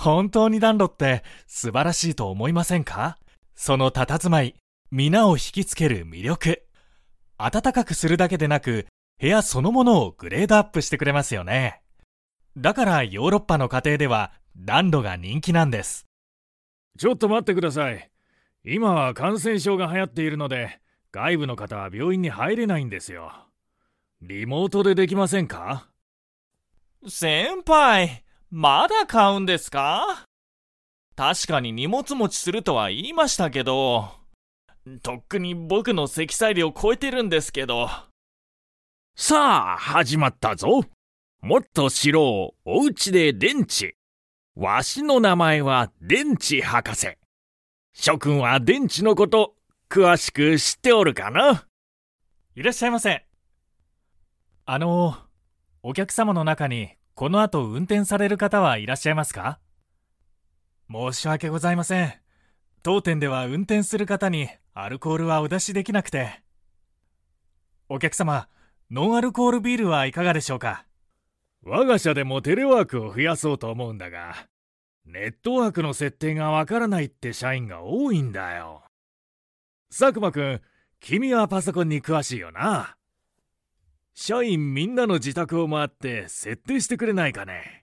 本当に暖炉って素晴らしいと思いませんか？その佇まい、皆を引きつける魅力。暖かくするだけでなく、部屋そのものをグレードアップしてくれますよね。だからヨーロッパの家庭では暖炉が人気なんです。 ちょっと待ってください。今は感染症が流行っているので、外部の方は病院に入れないんですよ。リモートでできませんか？ 先輩、まだ買うんですか？確かに荷物持ちするとは言いましたけど、とっくに僕の積載量を超えてるんですけど。 さあ、始まったぞ。もっと知ろう、おうちで電池。わしの名前は電池博士。諸君は電池のこと詳しく知っておるかな？ いらっしゃいませ。お客様の中にこの後運転される方はいらっしゃいますか？申し訳ございません。当店では運転する方にアルコールはお出しできなくて。お客様、ノンアルコールビールはいかがでしょうか？ 我が社でもテレワークを増やそうと思うんだが、ネットワークの設定がわからないって社員が多いんだよ。佐久間くん、君はパソコンに詳しいよな。社員みんなの自宅を回って設定してくれないかね？